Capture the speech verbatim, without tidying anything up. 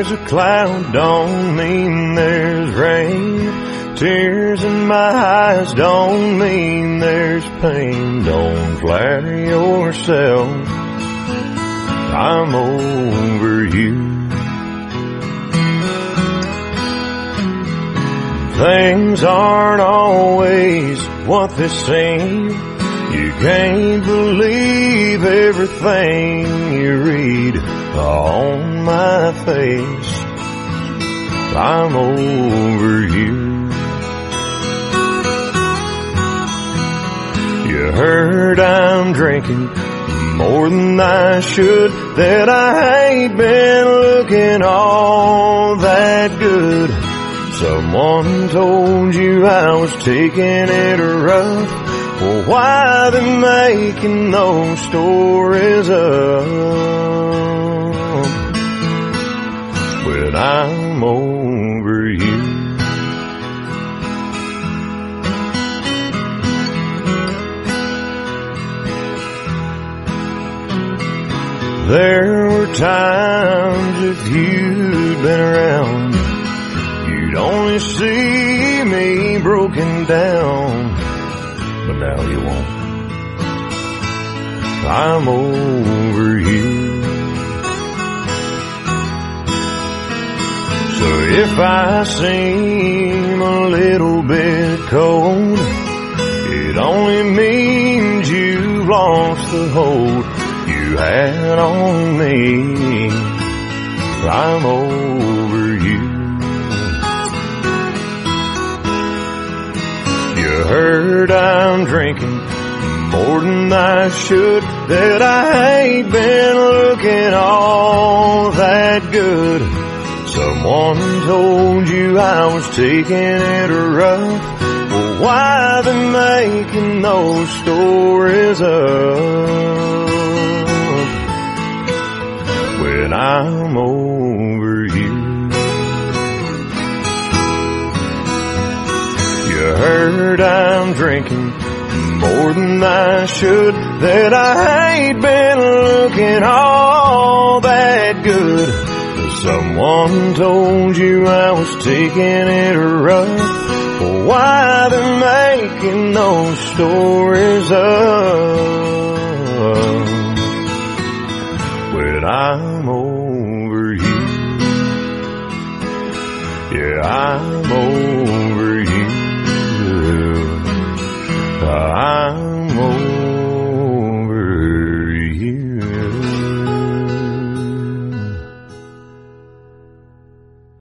there's a cloud don't mean there's rain. Tears in my eyes don't mean there's pain. Don't flatter yourself, I'm over you. Things aren't always what they seem. You can't believe everything you read on my face. I'm over you. You heard I'm drinking more than I should, that I ain't been looking all that good. Someone told you I was taking it rough. Well, why they making those stories up when I'm over you? There were times if you'd been around, you'd only see me broken down, but now you won't. I'm over you. So if I seem a little bit cold, it only means you've lost the hold you had on me. I'm over you. You heard I'm drinking more than I should, that I ain't been looking all that good. Someone told you I was taking it rough. Well, why they making those stories up when I'm over you? You heard I'm drinking more than I should, that I ain't been looking all that good. Someone told you I was taking it rough. Well, why they making those stories up when I'm over you? Yeah, I'm over